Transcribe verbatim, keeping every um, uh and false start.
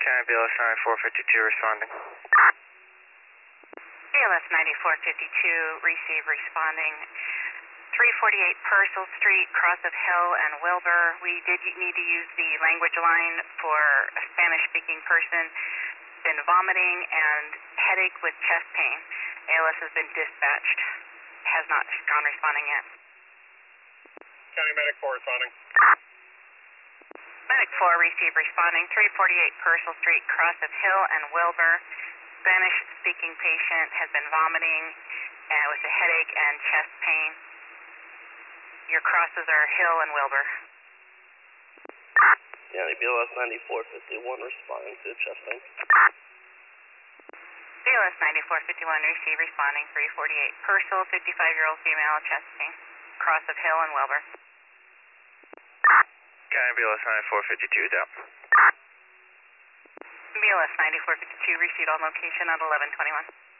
County B L S ninety-four fifty-two responding. B L S ninety-four fifty-two, receive responding. three forty-eight Purcell Street, cross of Hill and Wilbur. We did need to use the language line for a Spanish-speaking person. Been vomiting and headache with chest pain. A L S has been dispatched. Has not gone responding yet. County Medic four responding. Medic four, receive responding. three forty-eight Purcell Street, cross of Hill and Wilbur. Spanish-speaking patient has been vomiting and with a headache and chest pain. Your crosses are Hill and Wilbur. County B L S ninety-four fifty-one responding to chest pain. B L S ninety-four fifty-one, receive responding. three forty-eight Purcell, fifty-five-year-old female, chest pain. Cross of Hill and Wilbur. County B L S ninety-four fifty-two down. B L S ninety-four fifty-two, received on location at eleven twenty-one.